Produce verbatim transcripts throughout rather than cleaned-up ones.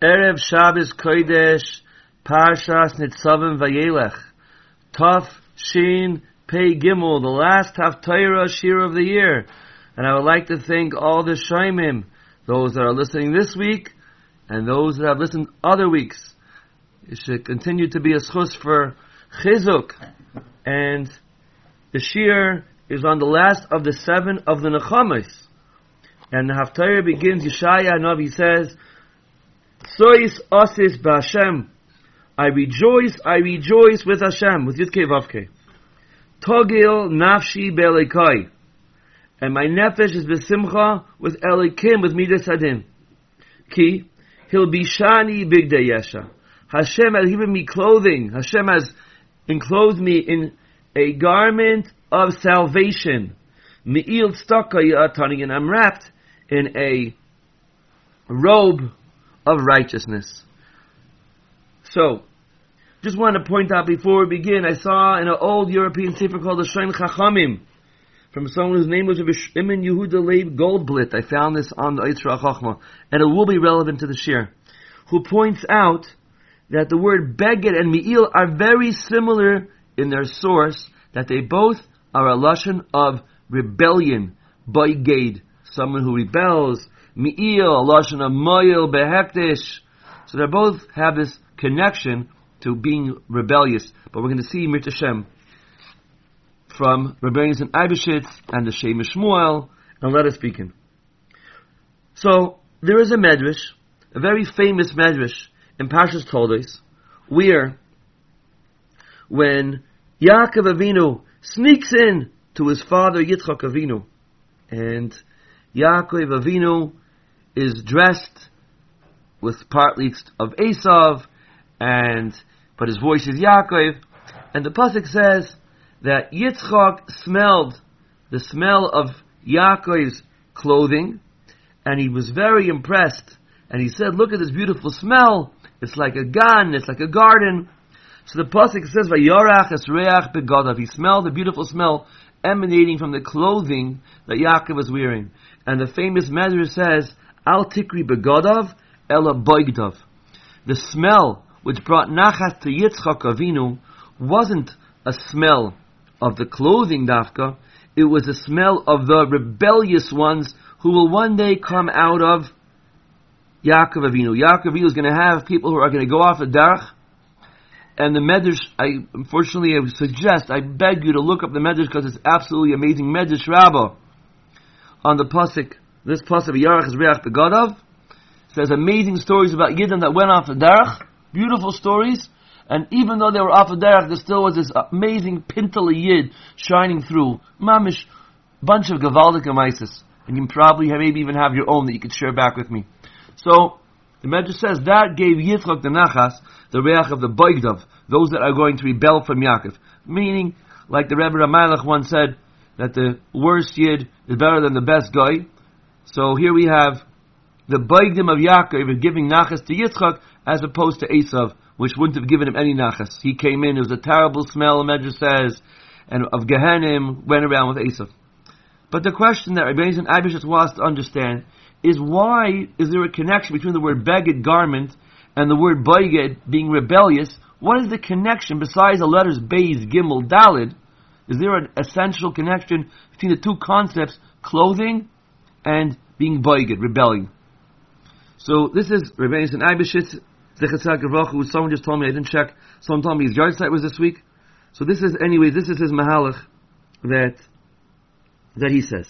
Erev Shabbos Kodesh, Parshas Nitzavim Vayelech, Taf Shin Pei Gimel, the last Haftarah Shir of the year. And I would like to thank all the Shaimim, those that are listening this week, and those that have listened other weeks. It should continue to be a schus for Chizuk. And the Shir is on the last of the seven of the Nechamis. And the Haftarah begins, Yeshaya Navi says, Sois Osis B'Hashem. I rejoice, I rejoice with Hashem, with Yudkei Vavkei. Togil Nafshi Be'Elekai. And my nefesh is besimcha with Elikim, with Midas Hadin. Ki, He'll be Shani Bigdei Yesha. Hashem has given me clothing. Hashem has enclosed me in a garment of salvation. Me'il Tzedakah Ya'atani, and I'm wrapped in a robe of righteousness. So, just want to point out before we begin, I saw in an old European sefer called the Shein Chachamim, from someone whose name was Shimon Yehuda Leib Goldblit. I found this on the Eitzra Chachma, and it will be relevant to the Shir, who points out that the word Beged and Me'il are very similar in their source, that they both are a lashon of rebellion, Beged, someone who rebels, Me'il, a lashon of Moyil Behektish. So they both have this connection to being rebellious. But we're going to see Mir Tashem from Rebbeinu and Eibeshitz and the Shem Shmuel, and let us begin. So there is a medrash, a very famous medrash in Parshas Toldos, where when Yaakov Avinu sneaks in to his father Yitzchak Avinu, and Yaakov Avinu is dressed with partly of Esav, and but his voice is Yaakov, and the pasuk says that Yitzchak smelled the smell of Yaakov's clothing, and he was very impressed, and he said, "Look at this beautiful smell! It's like a gan, it's like a garden." So the pasuk says, "Vayorach es reach begadav." He smelled the beautiful smell emanating from the clothing that Yaakov was wearing, and the famous medrash says, "Al tikri begadav ela boigdav." The smell which brought nachas to Yitzchak Avinu wasn't a smell of the clothing dafka, it was a smell of the rebellious ones who will one day come out of Yaakov Avinu. Yaakov Avinu is going to have people who are going to go off the derech, and the medrash, I unfortunately I would suggest, I beg you to look up the medrash because it's absolutely amazing. Medrash Rabbah on the pasuk, this pasuk Yarach is Reach Begadav, says amazing stories about Yidden that went off the derech, beautiful stories, and even though they were off the derech, there still was this amazing Pintele Yid shining through. Mamish, bunch of Gavaldik Amaisis, and you probably have, maybe even have your own that you could share back with me. So, the Medrash says that gave Yitzchak the Nachas, the Reach of the Boigdav, those that are going to rebel from Yaakov. Meaning, like the Rebbe Ramalach once said, that the worst Yid is better than the best guy. So here we have the Boigdim of Yaakov giving Nachas to Yitzchak, as opposed to Esav, which wouldn't have given him any Nachas. He came in, it was a terrible smell, the Medrash says, and of Gehenim went around with Esav. But the question that Rebbeinu and Eibeshitz wants to understand is, why is there a connection between the word beged, garment, and the word boiged, being rebellious? What is the connection besides the letters Beis, Gimel, Dalid? Is there an essential connection between the two concepts, clothing and being boiged, rebelling? So this is Rebbeinu and Eibeshitz, Zechatzak Gavrachu. Someone just told me, I didn't check, someone told me his yard site was this week. So this is, anyway, this is his mahalach that, that he says.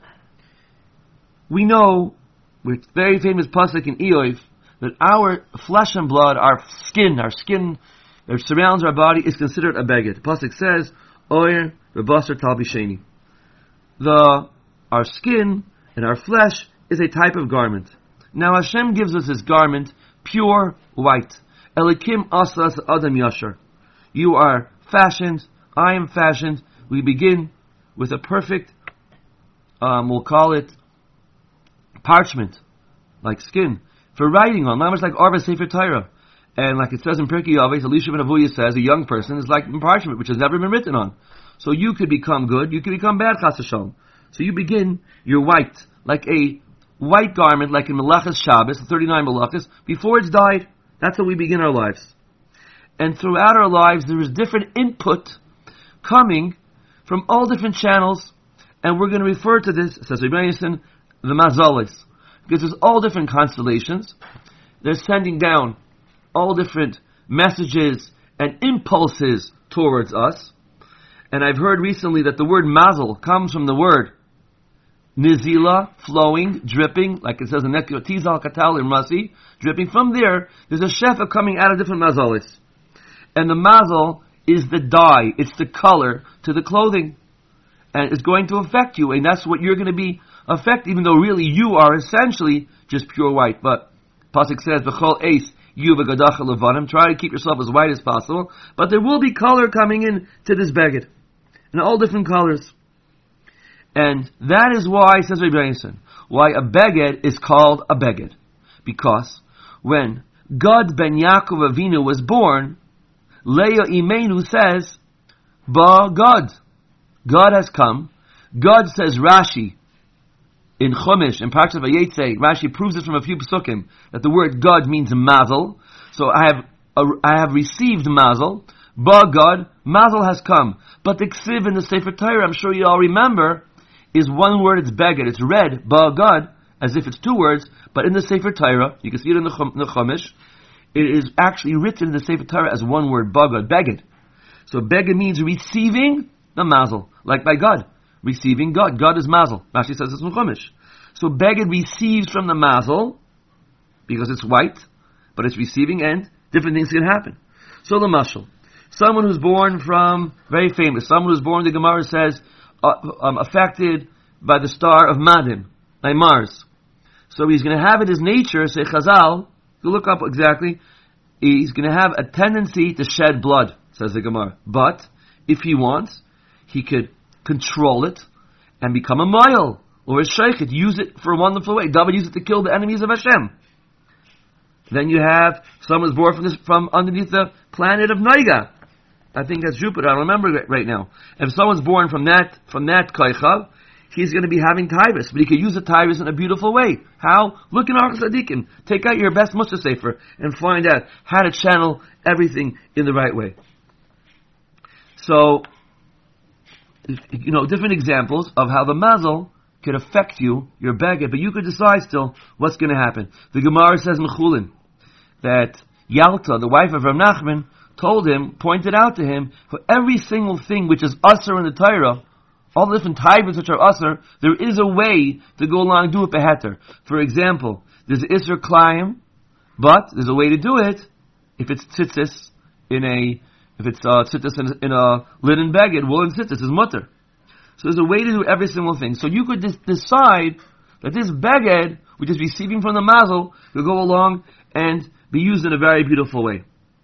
We know, with very famous pasuk in Eoiv, that our flesh and blood, our skin, our skin that surrounds our body, is considered a beged. The pasuk says, Oyer v'basar talbisheni. The, our skin and our flesh is a type of garment. Now Hashem gives us His garment, pure white. Elikim asas adam yashar. You are fashioned, I am fashioned. We begin with a perfect, um, we'll call it parchment, like skin, for writing on. Not much like Arba Sefer Torah. And like it says in Pirkei Avos, Elisha ben Avuya says, a young person is like parchment, which has never been written on. So you could become good, you could become bad, chas v'shalom. So you begin, you're white, like a white garment, like in Melachas Shabbos, the thirty-nine Melachas, before it's dyed. That's how we begin our lives. And throughout our lives, there is different input coming from all different channels, and we're going to refer to this, says Rebbe Yonason, the Mazalis, because there's all different constellations. They're sending down all different messages and impulses towards us. And I've heard recently that the word mazel comes from the word nizila, flowing, dripping, like it says in Nekio Tizal Katal in Rasi, dripping. From there, there's a shefa coming out of different mazalis. And the mazel is the dye, it's the color to the clothing. And it's going to affect you, and that's what you're going to be affected, even though really you are essentially just pure white. But Pasuk says, B'chol eis yu v'gadacha levanim, try to keep yourself as white as possible, but there will be color coming in to this beged, in all different colors. And that is why, says Rebbe Yonason, why a beged is called a beged. Because when Gad ben Yaakov Avinu was born, Leah Imenu says, Ba God. God has come. God, says Rashi, in Chumash, in Parshas Vayetze, Rashi proves this from a few Pesukim, that the word God means mazel. So I have uh, I have received mazel. Ba God, mazel has come. But the ksiv in the Sefer Torah, I'm sure you all remember, is one word, it's beged. It's read, Ba God, as if it's two words, but in the Sefer Torah, you can see it in the, Chum, the Chumash, it is actually written in the Sefer Torah as one word, Ba God, beged. So beged means receiving the mazel, like by God. Receiving God. God is mazel. Rashi says this in Chumash. So beged receives from the mazel, because it's white, but it's receiving, and different things can happen. So the mashal, someone who's born from, very famous, someone who's born, the Gemara says, uh, um, affected by the star of Madim, by Mars. So he's going to have it his nature, say Chazal, you look up exactly, he's going to have a tendency to shed blood, says the Gemara. But, if he wants, he could control it and become a mile or a sheikh, use it for a wonderful way. David used it to kill the enemies of Hashem. Then you have someone who's born from this, from underneath the planet of Noiga. I think that's Jupiter. I don't remember it right now. If someone's born from that from that koichav, he's going to be having tyrus, but he could use the tyrus in a beautiful way. How? Look in Arch Tzadikim. Take out your best Mussar Sefer and find out how to channel everything in the right way. So, you know, different examples of how the mazel could affect you, your beged, but you could decide still what's going to happen. The Gemara says in Chulin that Yalta, the wife of Rav Nachman, told him, pointed out to him, for every single thing which is usher in the Torah, all the different types which are usher, there is a way to go along and do it beheter. For example, there's Isser Klayim, but there's a way to do it if it's tzitzis in a If it's uh, tzitzis in, in a linen beged, woolen tzitzis is mutter. So there's a way to do every single thing. So you could dis- decide that this beged, which is receiving from the mazel, will go along and be used in a very beautiful way.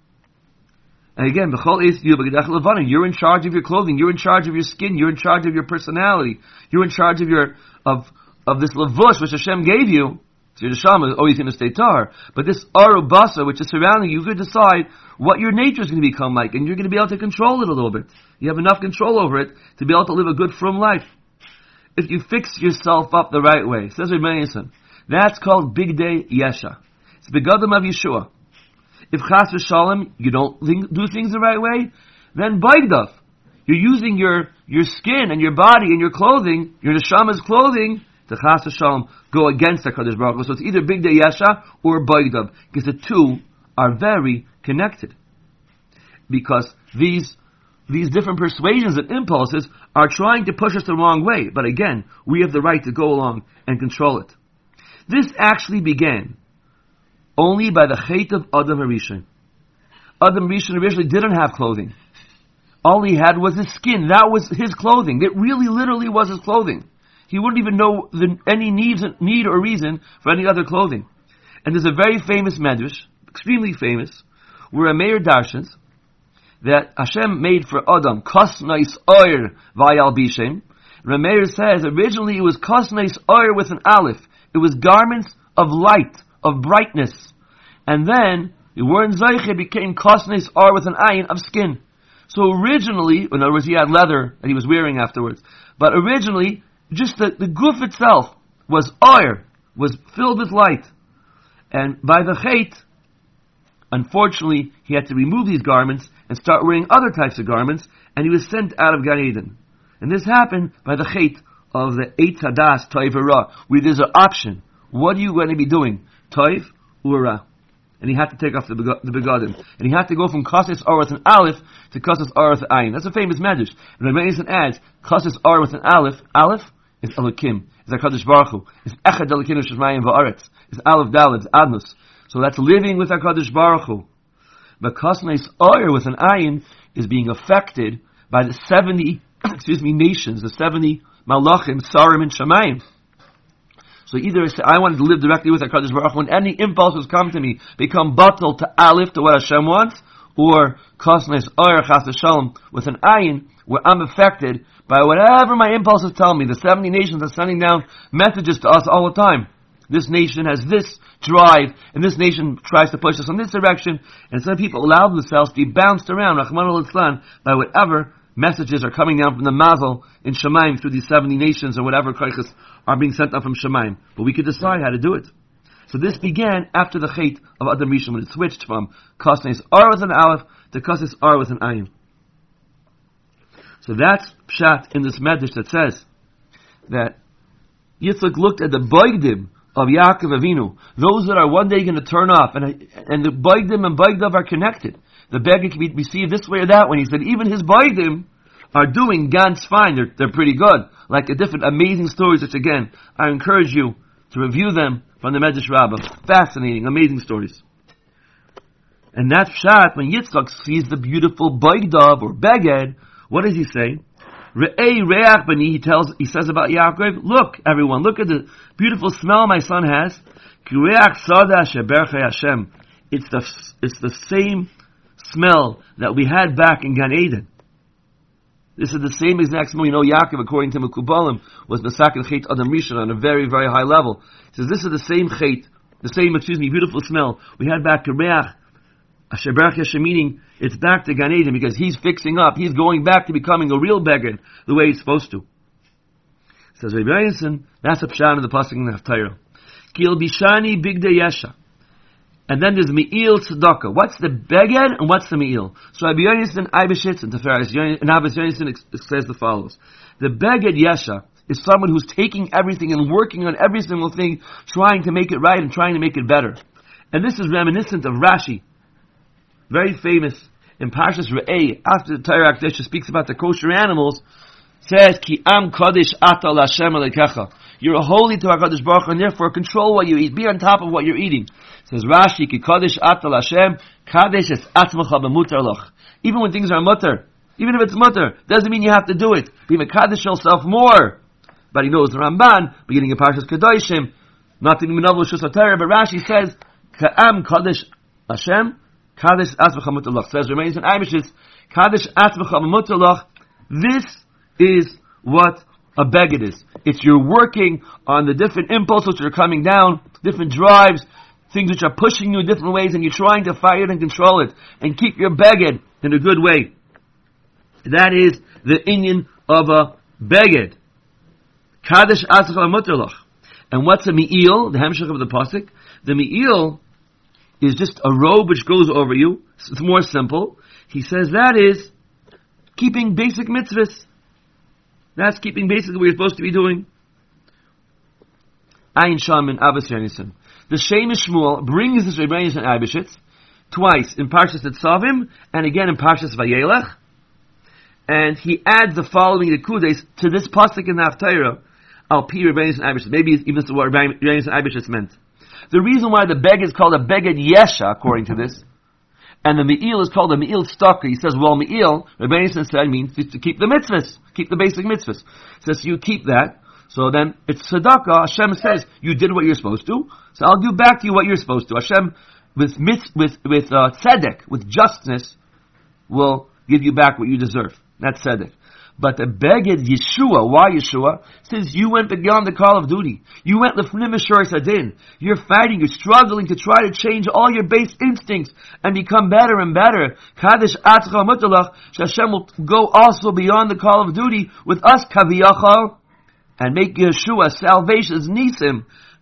And again, you're in charge of your clothing, you're in charge of your skin, you're in charge of your personality, you're in charge of your of of this lavush which Hashem gave you. So your neshama is always going to stay tar. But this arubasa, which is surrounding you, you could decide what your nature is going to become like, and you're going to be able to control it a little bit. You have enough control over it to be able to live a good, frum life. If you fix yourself up the right way, says Rebbe Yonason, that's called Big Day Yesha. It's Begadim of Yeshua. If Chas v'Shalom, you don't think, do things the right way, then Baigdaf. You're using your, your skin and your body and your clothing, your neshama's clothing, to Chas v'Shalom, go against the Kadosh Baruch Hu. So it's either Big Day Yesha or Baigdaf, because the two are very connected. Because these these different persuasions and impulses are trying to push us the wrong way. But again, we have the right to go along and control it. This actually began only by the Chet of Adam Harishon. Adam Harishon originally didn't have clothing. All he had was his skin. That was his clothing. It really literally was his clothing. He wouldn't even know the, any needs, need or reason for any other clothing. And there's a very famous medrash, extremely famous, where a mayor darshans that Hashem made for Adam kosnais oir vayal bishem. Rameir says originally it was kosnais oir with an aleph. It was garments of light, of brightness, and then the word zeiche became kosnais oir with an ayin of skin. So originally, in other words, he had leather that he was wearing afterwards. But originally, just the, the goof itself was oir, was filled with light. And by the Chet, unfortunately, he had to remove these garments and start wearing other types of garments, and he was sent out of Gan Eden. And this happened by the Chet of the Eitz Hadas, Toiv or Ra, where there's an option. What are you going to be doing? Toiv or Ra? And he had to take off the, the begadim. And he had to go from Kasis Ar with an Aleph to Kasis Ar with an Ayin. That's a famous medrash. And Rabbi Yonatan adds, Kasis Ar with an Aleph, Aleph is Elokim, is HaKadosh Baruch Hu, is Echad Elokim Shemaim Va'aretz, is Aleph Daled, is Adnus. So that's living with HaKadosh Baruch Hu. But Kasis Ar with an Ayin is being affected by the seventy, excuse me, nations, the seventy Malachim, Sarim, and Shemaim. So either I say, I wanted to live directly with HaKadosh Baruch Hu, when any impulses come to me, become batal to Aleph, to what Hashem wants, or Kosnes Oyer Chas Shalom with an Ayin, where I'm affected by whatever my impulses tell me. The seventy nations are sending down messages to us all the time. This nation has this drive, and this nation tries to push us in this direction, and some people allow themselves to be bounced around, Rahman al-Islam, by whatever messages are coming down from the Mazel in Shemaim through these seventy nations or whatever Koiches are being sent down from Shemaim. But we could decide how to do it. So this began after the Chet of Adam Rishon, when it switched from Kosnes Ar with an Aleph to Kosnes Ar with an Ayin. So that's Pshat in this Medrash that says that Yitzchak looked at the Boigdim of Yaakov Avinu, those that are one day going to turn off, and and the Boigdim and Boigdav are connected. The beggar can be received this way or that way. He said even his Boigdim are doing ganz fine. They're, they're pretty good. Like a different amazing stories, which again, I encourage you to review them from the Medrash Rabbah. Fascinating, amazing stories. And that's Pshat, when Yitzchak sees the beautiful Boigdav or Beged, what does he say? Re'ei reach bani, he tells, he says about Yaakov, look, everyone, look at the beautiful smell my son has. Ki reach sada sheberchei Hashem. It's the, it's the same smell that we had back in Gan Eden. This is the same exact smell. You know, Yaakov, according to Mekubalim, was Masakin Chet Adam Rishon on a very, very high level. He says, this is the same Chet, the same, excuse me, beautiful smell we had back in Reach, Asher Berach Hashem, meaning it's back to Gan Eden, because he's fixing up, he's going back to becoming a real beggar, the way he's supposed to. Says Rabbi Yonasan, that's a pshat in the pasuk in the Haftarah. Kil Bishani Bigda Yesha. And then there's Me'il Tzedakah. What's the beged and what's the Me'il? So Rabbi Yonasan, Eibeshitz, and Teferes, and Abbas Yonasan says the follows. The beged Yesha is someone who's taking everything and working on every single thing, trying to make it right and trying to make it better. And this is reminiscent of Rashi, very famous in Parshas Re'eh, after the Torah Akdesha speaks about the kosher animals, says, Ki am kodesh ata l'Hashem alekecha. You're holy to HaKadosh Baruch Hu, and therefore control what you eat. Be on top of what you're eating. Says Rashi, Ki kodesh ata l'Hashem, kadesh es atzmacha b'mutar loch. Even when things are mutter, even if it's mutter, doesn't mean you have to do it. Be mekadesh yourself more. But he knows the Ramban, beginning of Parshas Kedoshim, not to be menavul shus HaTorah, but Rashi says, Ka am kodesh Hashem, kadesh atzmacha mutar loch. Says remains in Eibeshitz, kadesh atzmacha b'mutar loch. This is what a beged is. It's you're working on the different impulses which are coming down, different drives, things which are pushing you in different ways, and you're trying to fight it and control it, and keep your beged in a good way. That is the inyan of a beged. Kadesh atzmacha mutar loch. And what's a me'il, the hemshech of the pasuk? The me'il is just a robe which goes over you. It's more simple. He says that is keeping basic mitzvahs. That's keeping basically what you're supposed to be doing. Ayin Sham and Abbas Yonasan. The Shemesh Shmuel brings this Rebbe Yonasan Eibeshitz twice in Parshas Tetzavim and again in Parshas Vayelech, and he adds the following Nekudes to this pasuk in the Haftarah. Al Pi Rebbe Yonasan Eibeshitz. Maybe even this is what Rebbe Yonasan Eibeshitz meant. The reason why the beged is called a beged Yesha, according to this, and the Me'il is called a Me'il Stalker. He says, well, Me'il, Rebbe Yonasan said, means to, to keep the mitzvahs, keep the basic mitzvahs. He says, you keep that, so then it's tzedakah. Hashem says, you did what you're supposed to, so I'll do back to you what you're supposed to. Hashem, with mitz, with, with, uh, tzedek, with justness, will give you back what you deserve. That's tzedek. But the beged Yeshua, why Yeshua? Says you went beyond the call of duty. You went lefnim mishor sadin. You're fighting, you're struggling to try to change all your base instincts and become better and better. Kadesh atzcha mutalach, Hashem will go also beyond the call of duty with us kaviyachal and make Yeshua salvation's nisim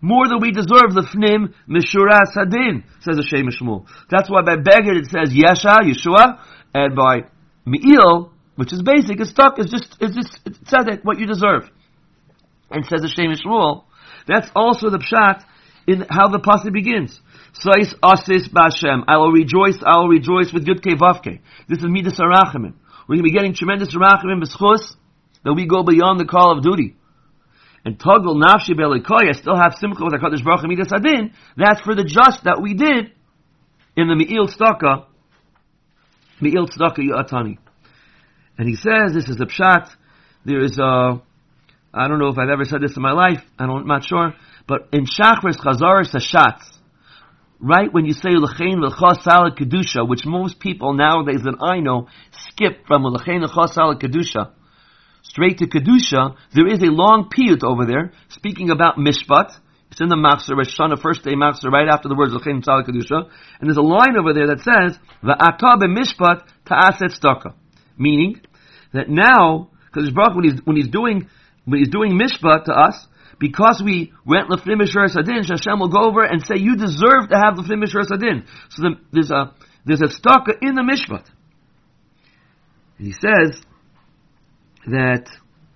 more than we deserve. Lefnim Mishuras Hadin, says the Shem Shmuel. That's why by Beged it says Yesha, Yeshua, and by Me'il, which is basic, it's stuck, it's just, it's just, it's tzedek, what you deserve. And says the Shem Shmuel, that's also the pshat in how the pasuk begins. Sais asis b'Hashem. I will rejoice, I will rejoice with Yud Kei Vav Kei. This is Midas Harachamim. We're going to be getting tremendous Harachamim b'schus, that we go beyond the call of duty. And Togel Nafshi Be'Elokei, I still have Simcha with HaKadosh Baruch Hu Midas Hadin. That's for the just that we did in the Me'il Tzedakah, Me'il Tzedakah Ya'atani. And he says, this is the pshat, there is a, I don't know if I've ever said this in my life, I don't, I'm not sure, but in Shachris Chazaris Hashatz, right when you say L'chein L'cha Salat Kedusha, which most people nowadays that I know skip from L'chein L'cha Salat Kedusha straight to Kedusha, there is a long piyut over there speaking about Mishpat. It's in the Machzor, Rosh Hashanah, first day Machzor, right after the words L'chein Salat Kedusha, and there's a line over there that says V'ata b'mishpat ta'aset tzedakah, meaning that now, because Baruch when he's when he's doing when he's doing Mishpat to us, because we went L'fnim Mishuras Hadin, Hashem will go over and say, you deserve to have L'fnim Mishuras Hadin. So the, there's a there's a tzedakah in the Mishpat. And he says that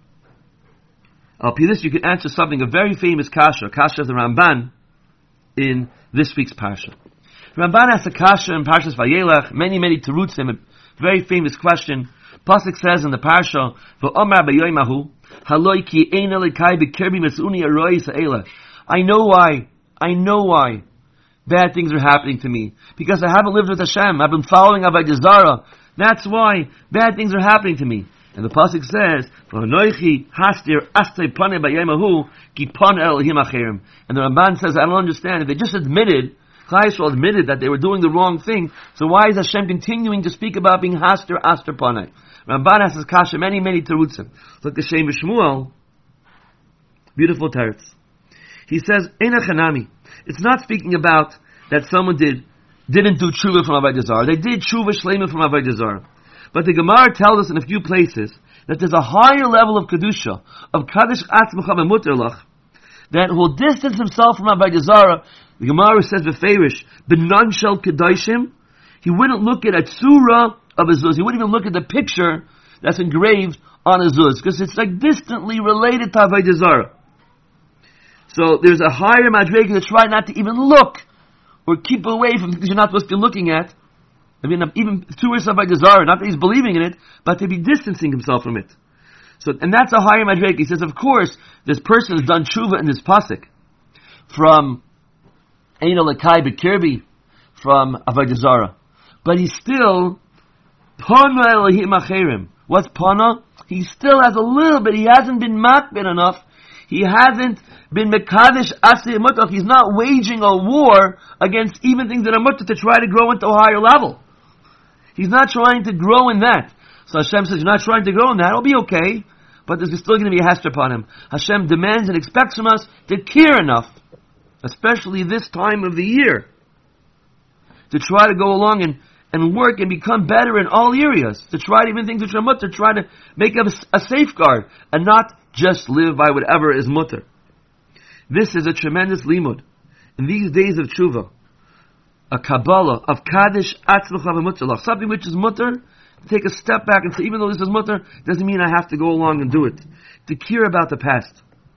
up to this you can answer something, a very famous kasha, kasha of the Ramban in this week's parsha. Ramban asks a kasha in Parshas Vayelech, many many terutzim, a very famous question. Pasuk says in the parsha, "V'omar b'yoymahu haloi ki ein elikai b'kirbi mesuni aroi sa'ela." I know why. I know why bad things are happening to me, because I haven't lived with Hashem. I've been following Avodah Zarah. That's why bad things are happening to me. And the pasuk says, "V'anoichi hastir astei panei b'yoymahu ki pan Elohim acherim." And the Ramban says, I don't understand. If they just admitted, Klal Yisrael admitted that they were doing the wrong thing, so why is Hashem continuing to speak about being hastir aster panei? Ramban has his kasha many, many terutzim. Look at Shem Shmuel. Beautiful teretz. He says, Eina chanami. It's not speaking about that someone did, didn't do tshuva from Avodah Zarah. They did tshuva shleima from Avodah Zarah. But the Gemara tells us in a few places that there's a higher level of kedusha, of kadosh atzmecha v'muter that will distance himself from Avodah Zarah. The Gemara says b'feirish, b'nan shel kedoshim, he wouldn't look at a tzura of a zuz. He wouldn't even look at the picture that's engraved on a zuz, because it's like distantly related to Avodah Zarah. So there's a higher madrega to try not to even look or keep away from things you're not supposed to be looking at. I mean, even towards Avodah Zarah, not that he's believing in it, but to be distancing himself from it. So, and that's a higher madrega. He says, of course, this person has done tshuva in this pasuk from Eino Lakai B'Kirbi, from Avodah Zarah, but he's still Pana Elohim Acherim. What's Pana? He still has a little bit. He hasn't been makbid enough. He hasn't been Mekadesh Aseh Mutach. He's not waging a war against even things that are mutter to try to grow into a higher level. He's not trying to grow in that. So Hashem says, you're not trying to grow in that. It'll be okay. But there's still going to be a hester upon him. Hashem demands and expects from us to care enough, especially this time of the year, to try to go along and and work and become better in all areas, to try to even things which are mutter, try to make a, a safeguard, and not just live by whatever is mutter. This is a tremendous limud. In these days of tshuva, a Kabbalah of Kaddish Atzmecha v'Mutzalach, something which is mutter, take a step back and say, even though this is mutter, doesn't mean I have to go along and do it. To care about the past.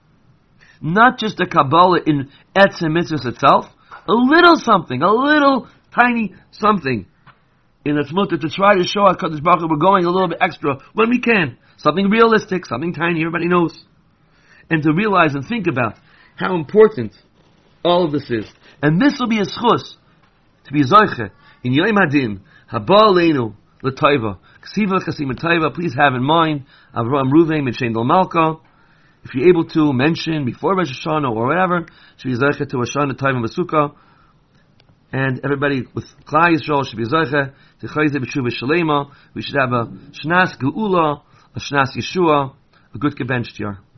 Not just a Kabbalah in Etzem Mitzvahs itself, a little something, a little tiny something in its mutter to try to show HaKadosh Baruch Hu we're going a little bit extra when we can. Something realistic, something tiny, everybody knows. And to realize and think about how important all of this is. And this will be a schus, to be zoiche, in Yom Hadin, haba aleinu l'taiva, ksiva chasim l'taiva, please have in mind, Avraham Ruvain and Shein Dal Malka, if you're able to mention before Rosh Hashanah or whatever, should be zoiche to Hashanah Taiva Masukah, and everybody with Klal Yisrael should be zoiche to chayze b'tshuva shalema. We should have a shnas geula, a shnas Yeshua, a good gebencht year.